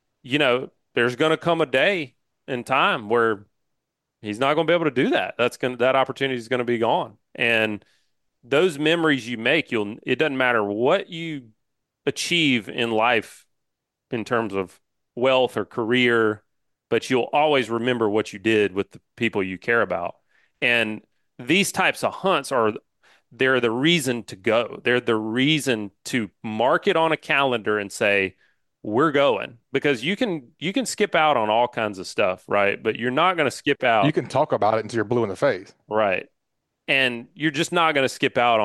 there's going to come a day in time where he's not going to be able to do that. That opportunity is going to be gone. And those memories you make, it doesn't matter what you achieve in life in terms of wealth or career, but you'll always remember what you did with the people you care about. And these types of hunts they're the reason to go. They're the reason to mark it on a calendar and say, we're going, because you can skip out on all kinds of stuff, right? But you're not going to skip You out, can talk about it until you're blue in the face. right? And you're just not going to skip out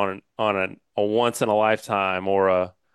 a once in a lifetime or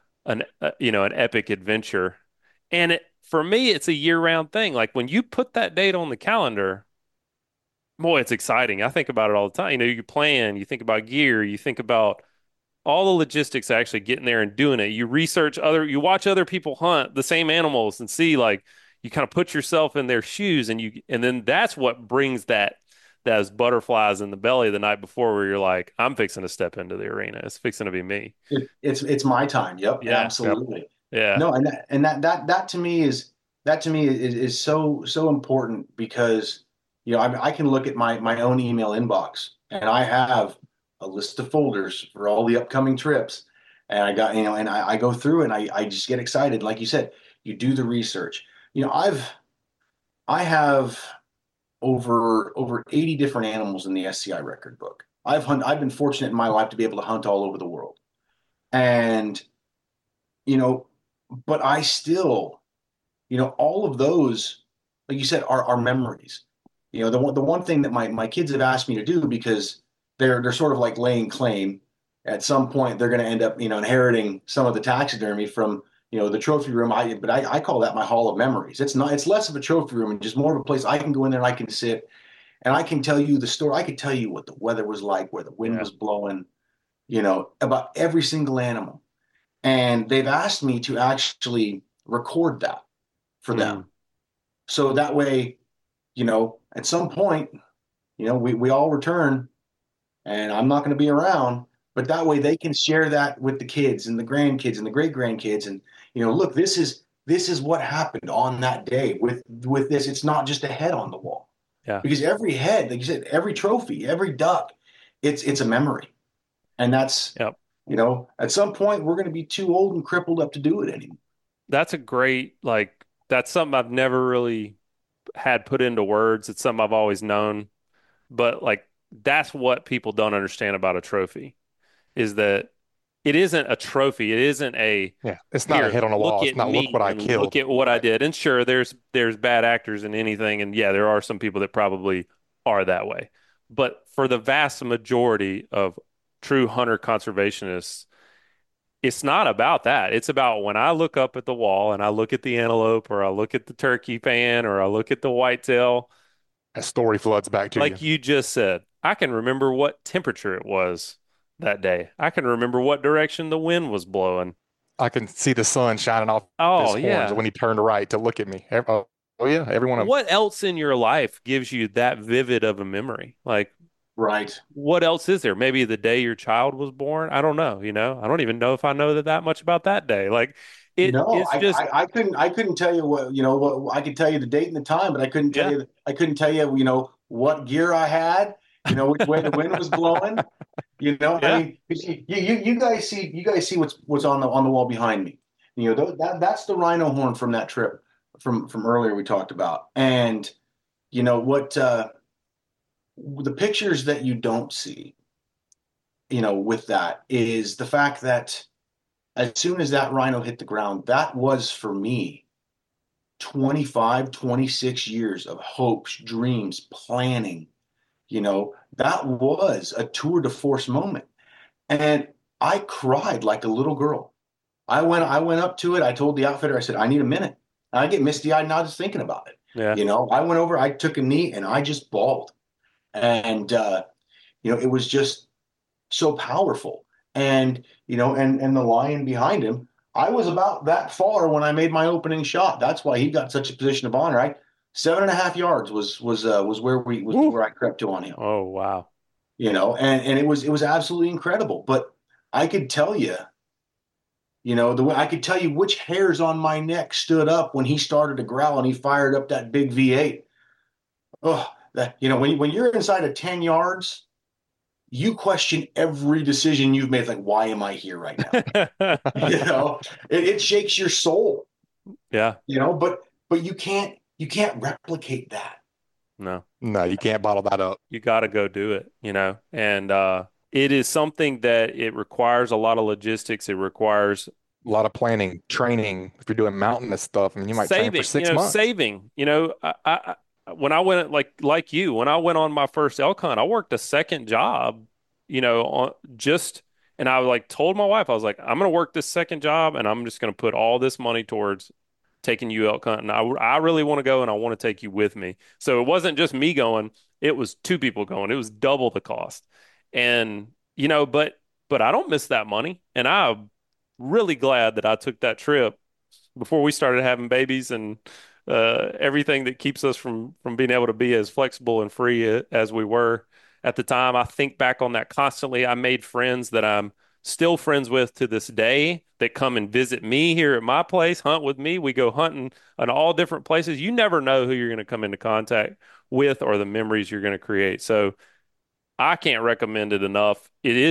an epic adventure. And for me, it's a year round thing. Like when you put that date on the calendar, boy, it's exciting. I think about it all the time. You plan, you think about gear, you think about all the logistics of actually getting there and doing it. You watch other people hunt the same animals and see, like, you kind of put yourself in their shoes, and then that's what brings those butterflies in the belly the night before, where you're like, I'm fixing to step into the arena. It's fixing to be me. It's my time. Yep, Yeah. Yep. absolutely. Yeah. No, and that to me is so important because I can look at my own email inbox and I have a list of folders for all the upcoming trips, and I go through and I just get excited. Like you said, you do the research. I have over 80 different animals in the SCI record book. I've been fortunate in my life to be able to hunt all over the world. And, you know, but I still, all of those, like you said, are memories. The one thing that my kids have asked me to do, because they're sort of like laying claim. At some point, they're going to end up, inheriting some of the taxidermy from, the trophy room. But I call that my hall of memories. It's less of a trophy room and just more of a place I can go in there and I can sit and I can tell you the story. I could tell you what the weather was like, where the wind Yeah. was blowing, about every single animal. And they've asked me to actually record that for them. So that way, at some point, we all return and I'm not going to be around, but that way they can share that with the kids and the grandkids and the great grandkids. And, look, this is what happened on that day with this. It's not just a head on the wall. Yeah. Because every head, like you said, every trophy, every duck, it's a memory. And that's, Yep. At some point we're going to be too old and crippled up to do it anymore. That's a great, that's something I've never really had put into words. It's something I've always known, but that's what people don't understand about a trophy is that it isn't a trophy. It isn't it's not a hit on the look wall. It's at not look me what I and look killed. at what I did. And sure, there's bad actors in anything. And yeah, there are some people that probably are that way. But for the vast majority of true hunter conservationists, it's not about that. It's about when I look up at the wall and I look at the antelope or I look at the turkey pan or I look at the whitetail, A story floods back to you. like you just said, I can remember what temperature it was that day. I can remember what direction the wind was blowing. I can see the sun shining off his Oh, horns yeah. when he turned right to look at me. Oh yeah, every one of them. What else in your life gives you that vivid of a memory? Right. What else is there? Maybe the day your child was born? I don't know, I don't even know if I know that much about that day. No, It's just, I couldn't tell you what I could tell you the date and the time, but yeah, I couldn't tell you, what gear I had, which way the wind was blowing. I yeah. mean, you guys see what's on the wall behind me. That's the rhino horn from that trip from earlier we talked about. And what the pictures that you don't see, with that is the fact that as soon as that rhino hit the ground, that was for me 25, 26 years of hopes, dreams, planning. That was a tour de force moment. And I cried like a little girl. I went up to it. I told the outfitter, I said, I need a minute. And I get misty eyed now just thinking about it. Yeah. I went over, I took a knee and I just bawled. And, it was just so powerful. And, and the lion behind him, I was about that far when I made my opening shot. That's why he got such a position of honor. 7.5 yards was where I crept to on him. Oh, wow. And it was absolutely incredible. But I could tell you, the way I could tell you which hairs on my neck stood up when he started to growl and he fired up that big V8. Oh, that when you're inside of 10 yards, you question every decision you've made. Like, why am I here right now? It shakes your soul. Yeah. But you can't replicate that. No, you can't bottle that up. you got to go do it, and it is something that it requires a lot of logistics. It requires A lot of planning, training. If you're doing mountainous stuff, I mean, you might train for saving, 6 months. saving, when I went like you, when I went on my first elk hunt, I worked a second job, and I told my wife, I was like, I'm going to work this second job and I'm just going to put all this money towards taking you elk hunting. I really want to go and I want to take you with me. So it wasn't just me going, it was two people going. It was double the cost. And, but I don't miss that money. And I'm really glad that I took that trip before we started having babies and everything that keeps us from being able to be as flexible and free as we were at the time. I think back on that constantly. I made friends that I'm still friends with to this day that come and visit me here at my place, hunt with me. We go hunting in all different places. You never know who you're going to come into contact with or the memories you're going to create. So I can't recommend it enough.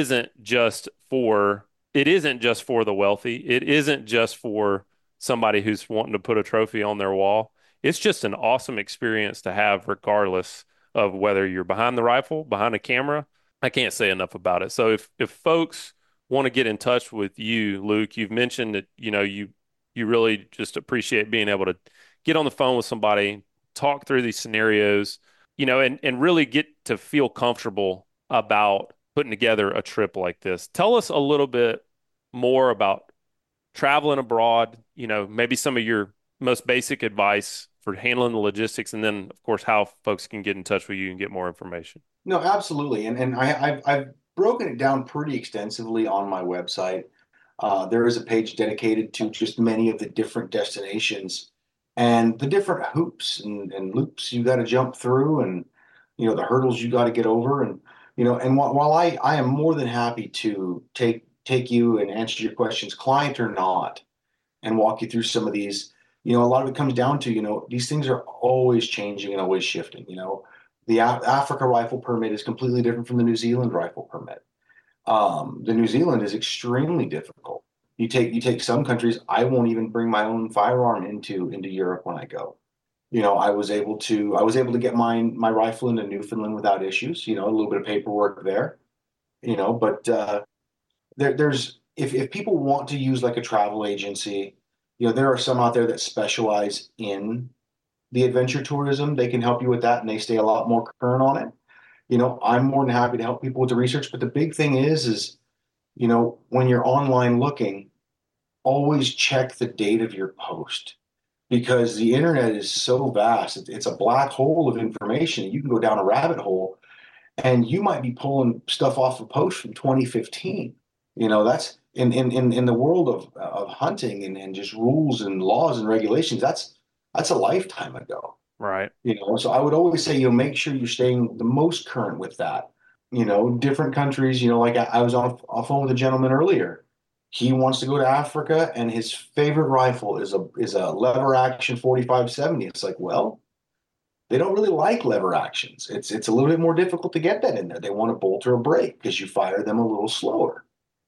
It isn't just for the wealthy. It isn't just for somebody who's wanting to put a trophy on their wall. It's just an awesome experience to have regardless of whether you're behind the rifle, behind a camera. I can't say enough about it. So if folks want to get in touch with you, Luke, you've mentioned that, you really just appreciate being able to get on the phone with somebody, talk through these scenarios, and really get to feel comfortable about putting together a trip like this. Tell us a little bit more about traveling abroad, maybe some of your most basic advice for handling the logistics, and then, of course, how folks can get in touch with you and get more information. No, absolutely. And I've broken it down pretty extensively on my website. There is a page dedicated to just many of the different destinations and the different hoops and loops you got to jump through, and the hurdles you got to get over. And and while I am more than happy to take you and answer your questions, client or not, and walk you through some of these, a lot of it comes down to, these things are always changing and always shifting. The Africa rifle permit is completely different from the New Zealand rifle permit. The New Zealand is extremely difficult. You take some countries. I won't even bring my own firearm into Europe when I go. I was able to get my rifle into Newfoundland without issues. A little bit of paperwork there. But there's if people want to use like a travel agency, there are some out there that specialize in the adventure tourism. They can help you with that, and they stay a lot more current on it. I'm more than happy to help people with the research. But the big thing is when you're online looking, always check the date of your post, because the internet is so vast. It's a black hole of information. You can go down a rabbit hole, and you might be pulling stuff off a post from 2015. That's in the world of hunting and just rules and laws and regulations. That's a lifetime ago. Right. So I would always say, make sure you're staying the most current with that. Different countries, like I was on a phone with a gentleman earlier. He wants to go to Africa, and his favorite rifle is a lever action 45-70. It's like, well, they don't really like lever actions. It's a little bit more difficult to get that in there. They want a bolt or a break because you fire them a little slower.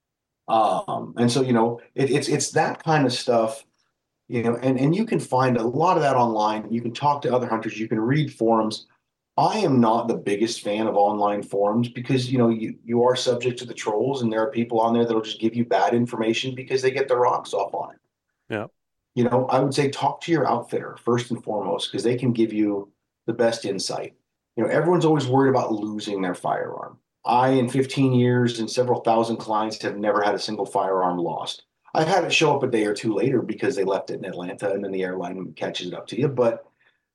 And so, it's that kind of stuff, and you can find a lot of that online. You can talk to other hunters. You can read forums. I am not the biggest fan of online forums because, you are subject to the trolls, and there are people on there that'll just give you bad information because they get their rocks off on it. Yeah. I would say talk to your outfitter first and foremost, because they can give you the best insight. Everyone's always worried about losing their firearm. In 15 years and several thousand clients, have never had a single firearm lost. I've had it show up a day or two later because they left it in Atlanta and then the airline catches it up to you. But,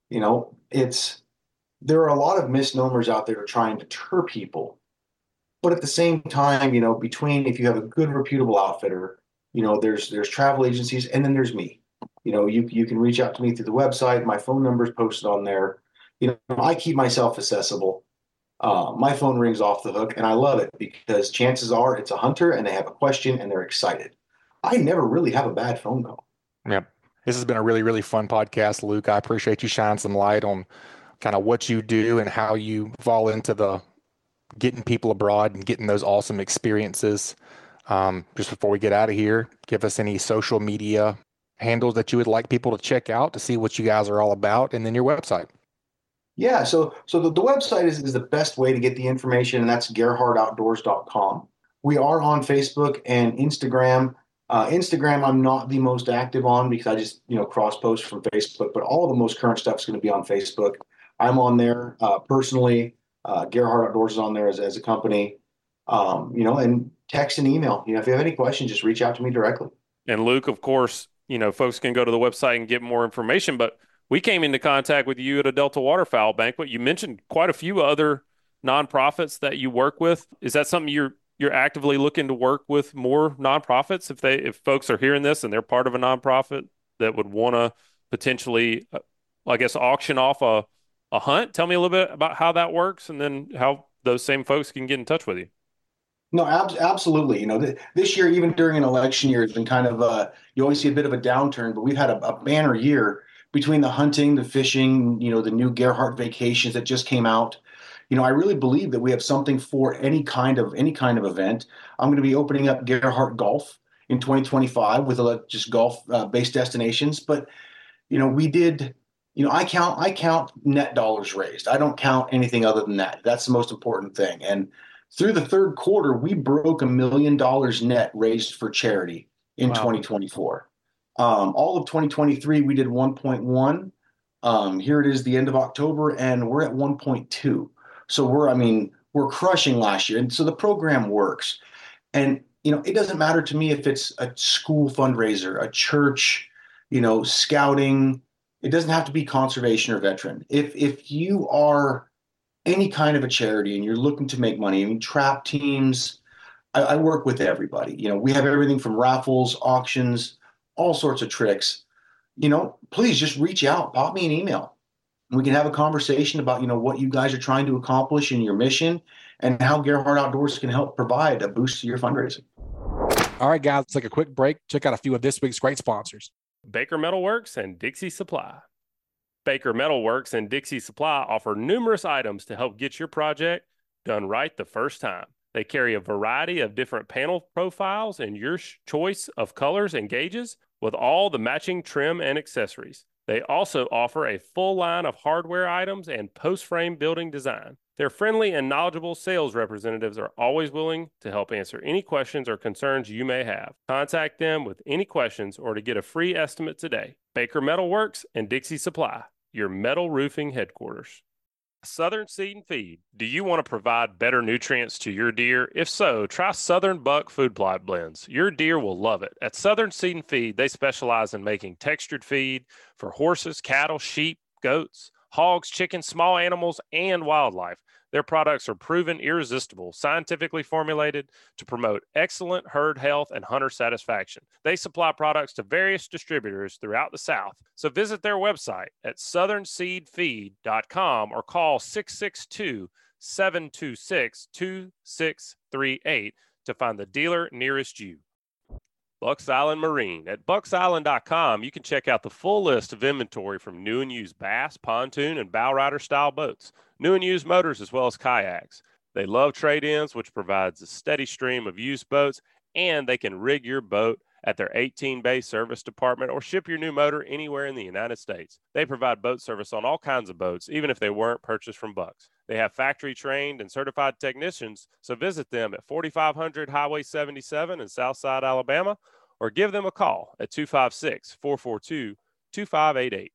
there are a lot of misnomers out there trying to deter people. But at the same time, between, if you have a good reputable outfitter, there's travel agencies, and then there's me. You can reach out to me through the website. My phone number is posted on there. I keep myself accessible. My phone rings off the hook, and I love it because chances are it's a hunter and they have a question and they're excited. I never really have a bad phone call. Yep. This has been a really, really fun podcast, Luke. I appreciate you shining some light on kind of what you do and how you fall into the getting people abroad and getting those awesome experiences. Just before we get out of here, give us any social media handles that you would like people to check out to see what you guys are all about, and then your website. Yeah, so the website is the best way to get the information, and that's GerhardOutdoors.com. We are on Facebook and Instagram. Instagram, I'm not the most active on because I just, cross post from Facebook, but all of the most current stuff is going to be on Facebook. I'm on there personally. Gerhard Outdoors is on there as a company, and text and email. If you have any questions, just reach out to me directly. And Luke, of course, folks can go to the website and get more information, but we came into contact with you at a Delta Waterfowl banquet. You mentioned quite a few other nonprofits that you work with. Is that something you're actively looking to work with more nonprofits? If folks are hearing this and they're part of a nonprofit that would want to potentially, I guess, auction off a hunt, tell me a little bit about how that works, and then how those same folks can get in touch with you. No, absolutely. This year, even during an election year, it's been kind of you always see a bit of a downturn, but we've had a banner year between the hunting, the fishing, the new Gerhard Vacations that just came out. I really believe that we have something for any kind of event. I'm going to be opening up Gerhard Golf in 2025 with just golf based destinations. But we did. I count net dollars raised. I don't count anything other than that. That's the most important thing. And through the third quarter, we broke $1 million net raised for charity in 2024. All of 2023, we did 1.1. Here it is, the end of October, and we're at 1.2. So we're crushing last year. And so the program works. And, it doesn't matter to me if it's a school fundraiser, a church, scouting. It doesn't have to be conservation or veteran. If you are any kind of a charity and you're looking to make money, trap teams, I work with everybody. We have everything from raffles, auctions, all sorts of tricks. please just reach out, pop me an email. We can have a conversation about, what you guys are trying to accomplish in your mission and how Gerhard Outdoors can help provide a boost to your fundraising. All right, guys, let's take a quick break. Check out a few of this week's great sponsors. Baker Metalworks and Dixie Supply. Baker Metalworks and Dixie Supply offer numerous items to help get your project done right the first time. They carry a variety of different panel profiles and your choice of colors and gauges with all the matching trim and accessories. They also offer a full line of hardware items and post-frame building design. Their friendly and knowledgeable sales representatives are always willing to help answer any questions or concerns you may have. Contact them with any questions or to get a free estimate today. Baker Metalworks and Dixie Supply, your metal roofing headquarters. Southern Seed and Feed. Do you want to provide better nutrients to your deer? If so, try Southern Buck Food Plot Blends. Your deer will love it. At Southern Seed and Feed, they specialize in making textured feed for horses, cattle, sheep, goats, hogs, chickens, small animals, and wildlife. Their products are proven irresistible, scientifically formulated to promote excellent herd health and hunter satisfaction. They supply products to various distributors throughout the South. So visit their website at southernseedfeed.com or call 662-726-2638 to find the dealer nearest you. Bucks Island Marine. At bucksisland.com, you can check out the full list of inventory from new and used bass, pontoon, and bow rider style boats, new and used motors, as well as kayaks. They love trade-ins, which provides a steady stream of used boats, and they can rig your boat at their 18-bay service department or ship your new motor anywhere in the United States. They provide boat service on all kinds of boats, even if they weren't purchased from Bucks. They have factory-trained and certified technicians, so visit them at 4500 Highway 77 in Southside, Alabama, or give them a call at 256-442-2588.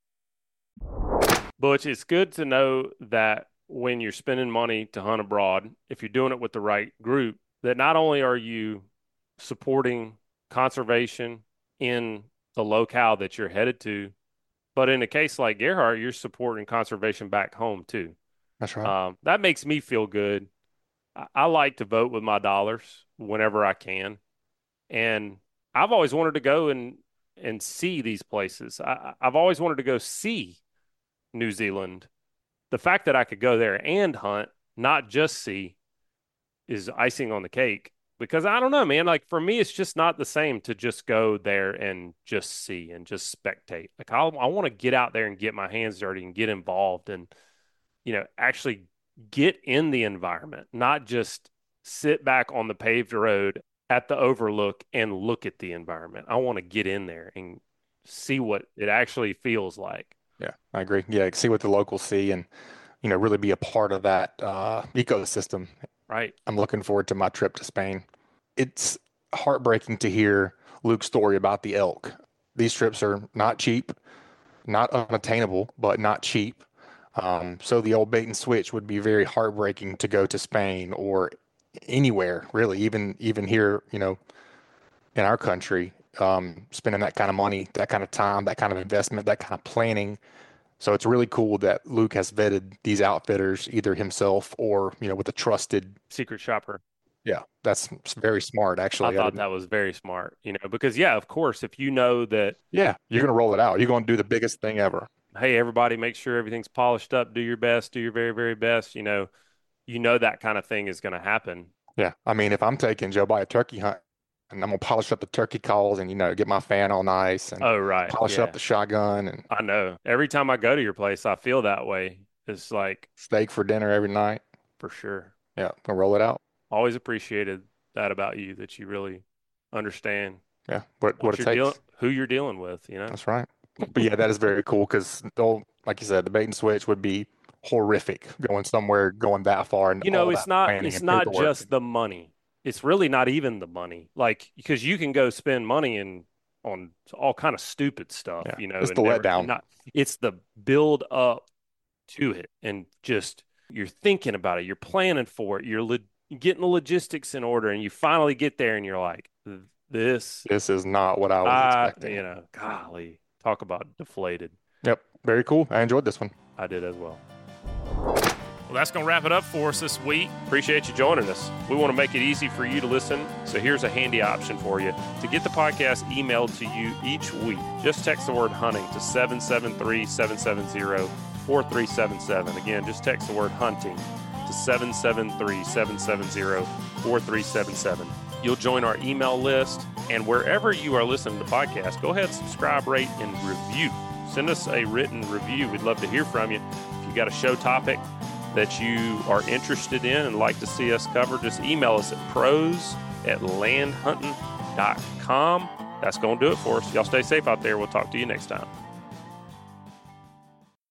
Butch, it's good to know that when you're spending money to hunt abroad, if you're doing it with the right group, that not only are you supporting conservation in the locale that you're headed to, but in a case like Gerhard, you're supporting conservation back home too. That's right. That makes me feel good. I like to vote with my dollars whenever I can. And I've always wanted to go and see these places. I've always wanted to go see New Zealand. The fact that I could go there and hunt, not just see, is icing on the cake. Because I don't know, man, like for me, it's just not the same to just go there and just see and just spectate. Like I want to get out there and get my hands dirty and get involved and, actually get in the environment, not just sit back on the paved road at the overlook and look at the environment. I want to get in there and see what it actually feels like. Yeah, I agree. Yeah, see what the locals see and, really be a part of that ecosystem. Right. I'm looking forward to my trip to Spain. It's heartbreaking to hear Luke's story about the elk. These trips are not cheap, not unattainable, but not cheap. So the old bait and switch would be very heartbreaking to go to Spain or anywhere, really, even here, in our country, spending that kind of money, that kind of time, that kind of investment, that kind of planning. So it's really cool that Luke has vetted these outfitters, either himself or, with a trusted secret shopper. Yeah, that's very smart, actually. I thought that was very smart, because, of course, if you know that. Yeah, you're going to roll it out. You're going to do the biggest thing ever. Hey, everybody, make sure everything's polished up. Do your best. Do your very, very best. That kind of thing is going to happen. Yeah. I mean, if I'm taking Joe by a turkey hunt and I'm going to polish up the turkey calls and, get my fan all nice and polish up the shotgun. And I know. Every time I go to your place, I feel that way. It's like steak for dinner every night. For sure. Yeah. Gonna roll it out. Always appreciated that about you, that you really understand. Yeah. What it takes. Who you're dealing with, That's right. But yeah, that is very cool because, like you said, the bait and switch would be horrific going somewhere, going that far. And it's not just the money. It's really not even the money. Like, because you can go spend money on all kind of stupid stuff, Yeah. It's the letdown. It's the build up to it. And just, you're thinking about it. You're planning for it. You're getting the logistics in order. And you finally get there and you're like, this is not what I was expecting. Golly. Talk about deflated. Yep. Very cool. I enjoyed this one. I did as well. Well, that's going to wrap it up for us this week. Appreciate you joining us. We want to make it easy for you to listen, so here's a handy option for you. To get the podcast emailed to you each week, just text the word hunting to 773-770-4377. Again, just text the word hunting to 773-770-4377. You'll join our email list, and wherever you are listening to the podcast, go ahead, subscribe, rate, and review. Send us a written review. We'd love to hear from you. If you got a show topic that you are interested in and like to see us cover, just email us at pros@landhunting.com. That's going to do it for us. Y'all stay safe out there. We'll talk to you next time.